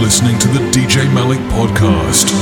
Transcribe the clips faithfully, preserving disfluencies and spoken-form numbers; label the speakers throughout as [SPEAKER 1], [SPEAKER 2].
[SPEAKER 1] listening to the D J Malik Podcast.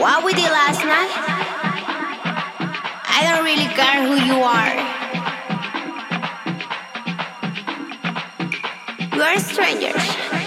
[SPEAKER 2] what we did last night, I don't really care who you are. We are strangers.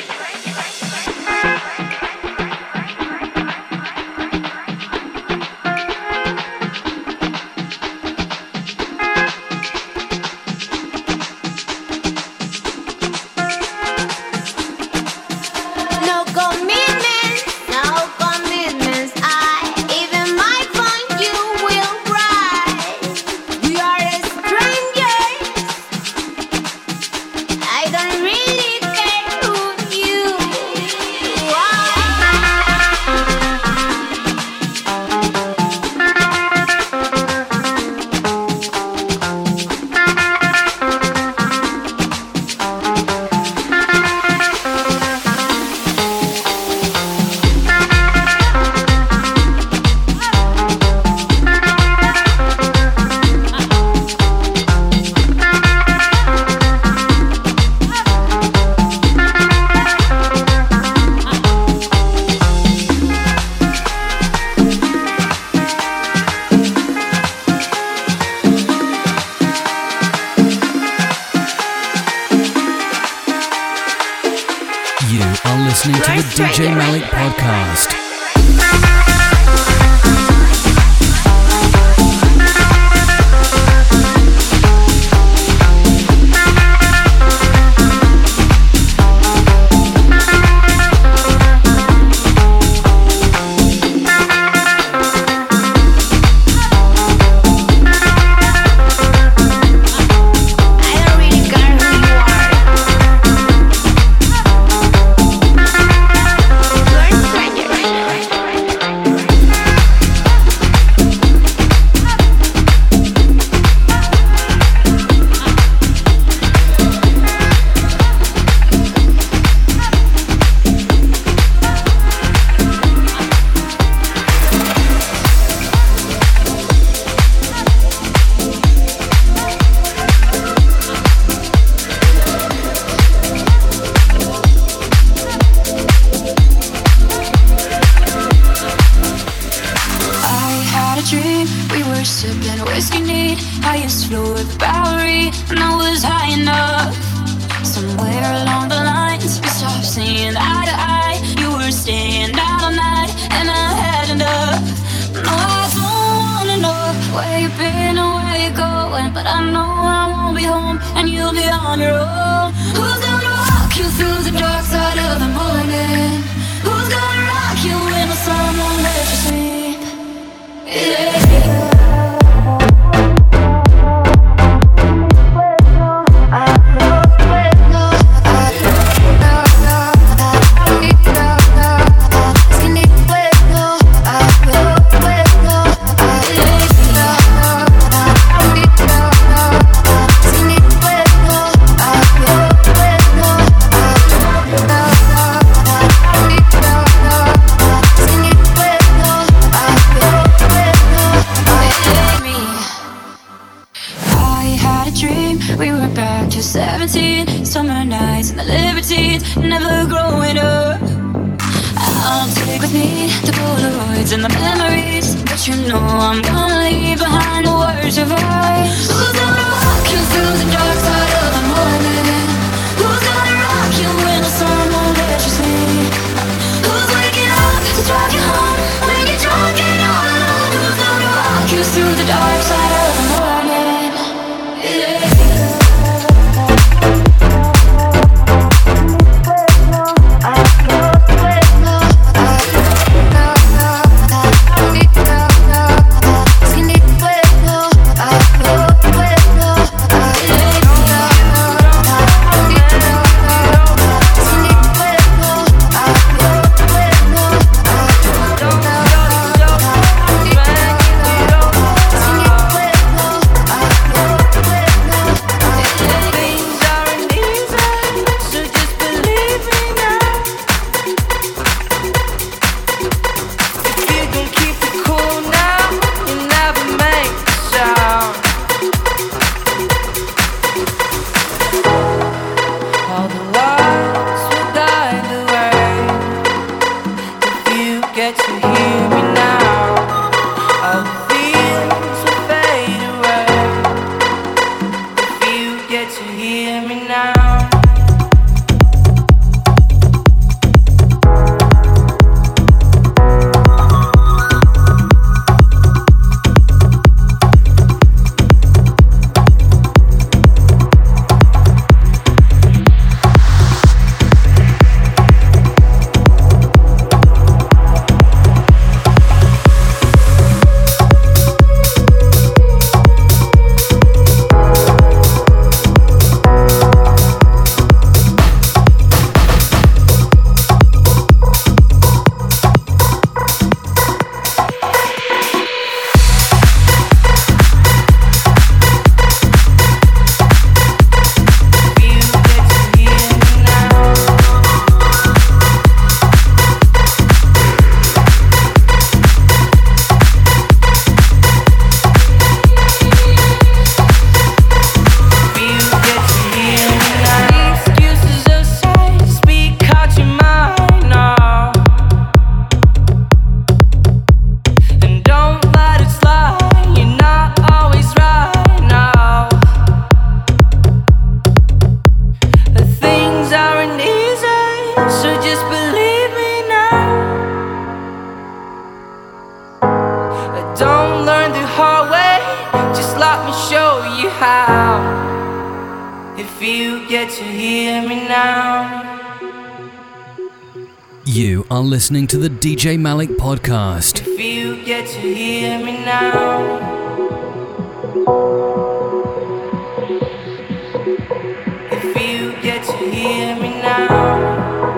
[SPEAKER 3] Listening to the D J Malik Podcast.
[SPEAKER 4] how, if you get to hear me now.
[SPEAKER 3] You are listening to the D J Malik Podcast.
[SPEAKER 4] If you get to hear me now. If you get to hear me now.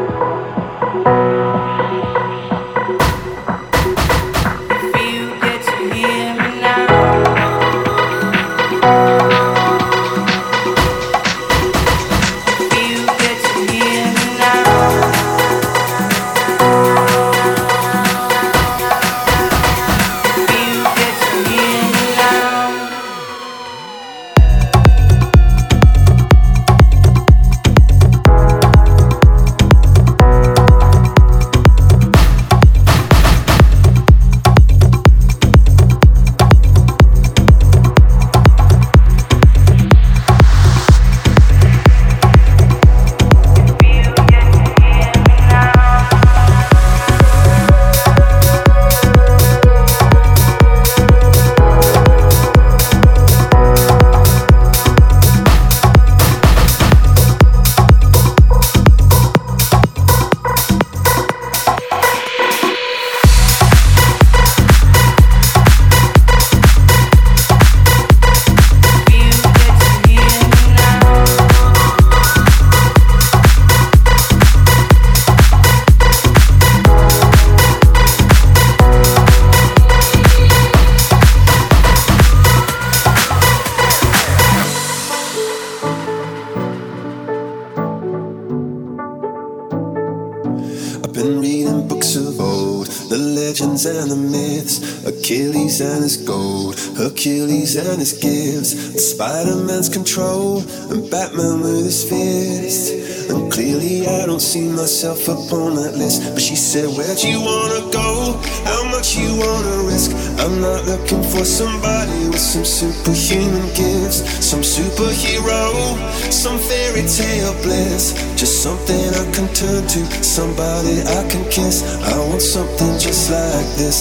[SPEAKER 5] And the myths, Achilles and his gold, Hercules and his gifts, and Spider-Man's control, and Batman with his fist. And clearly I don't see myself up on that list. But she said, where'd you wanna go? How much you wanna risk? I'm not looking for somebody with some superhuman gifts, some superhero, some fairy tale bliss. Just something I can turn to, somebody I can kiss. I want something just like this.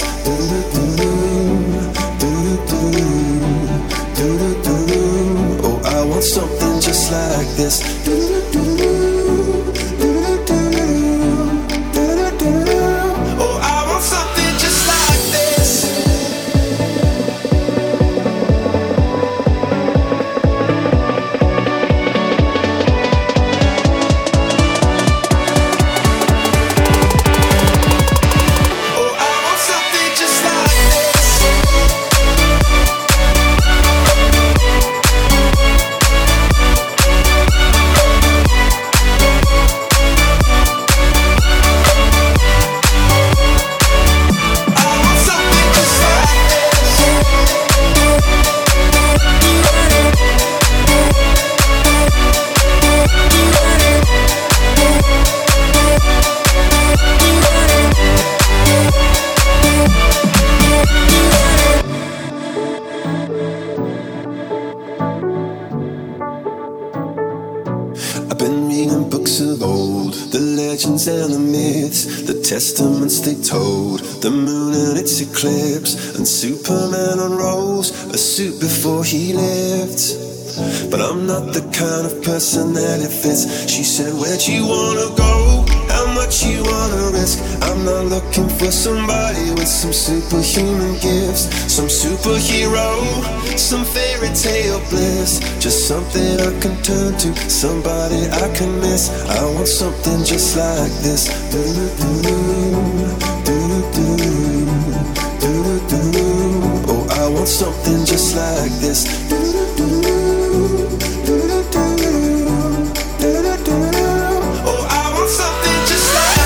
[SPEAKER 5] Oh, I want something just like this. Oh, I want something just like this. And the myths, the testaments they told, the moon and its eclipse, and Superman unrolls a suit before he lived. But I'm not the kind of person that it fits. She said, where'd you wanna go? How much you wanna risk? I'm not looking for somebody with some superhuman gifts, some superhero, some fairy tale bliss. Just something I can turn to, somebody I can miss. I want something just like this. Oh, I want something just like this. Oh, I want something just like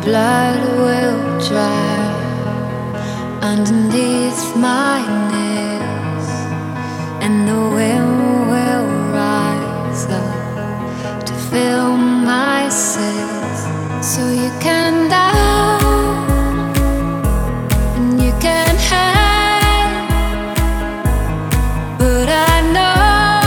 [SPEAKER 6] blood will dry underneath my nails, and the wind will rise up to fill my sails. So you can down and you can hang, but I know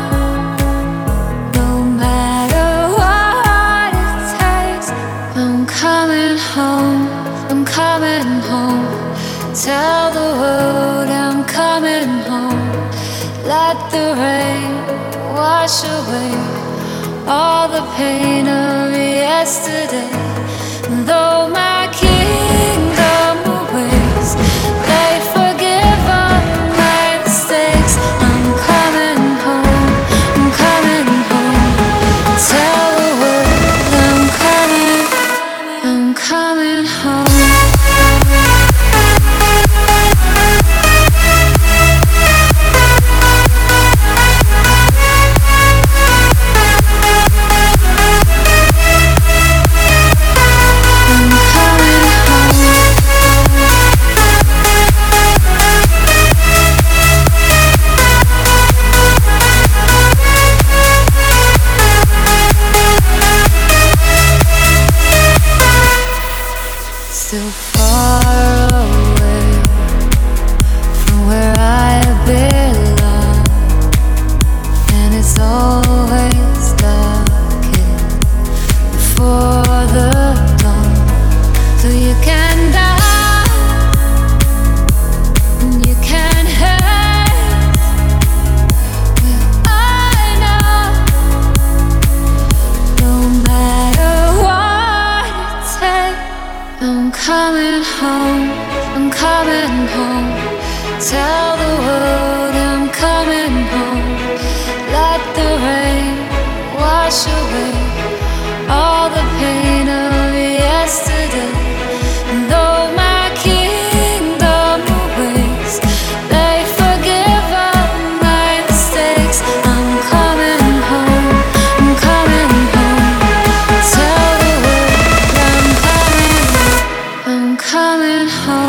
[SPEAKER 6] no matter what it takes, I'm coming home, I'm coming home. Tell the world I'm coming home. Let the rain wash away all the pain of yesterday. Though my kingdom awaits, they forgive all my mistakes. I'm coming home, I'm coming home. Tell the world I'm coming, I'm coming home. Still far away from where I belong, and it's always darkest before the dawn. So you can die and you can hate. Well, I know no matter what it takes, I'm coming home, I'm coming home. Tell the world I'm coming home. Let the rain wash away all the pain of yesterday. Though my kingdom awaits, they forgive all my mistakes. I'm coming home, I'm coming home. Tell the world I'm coming, I'm coming home.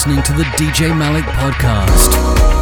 [SPEAKER 3] listening to the D J Malik Podcast.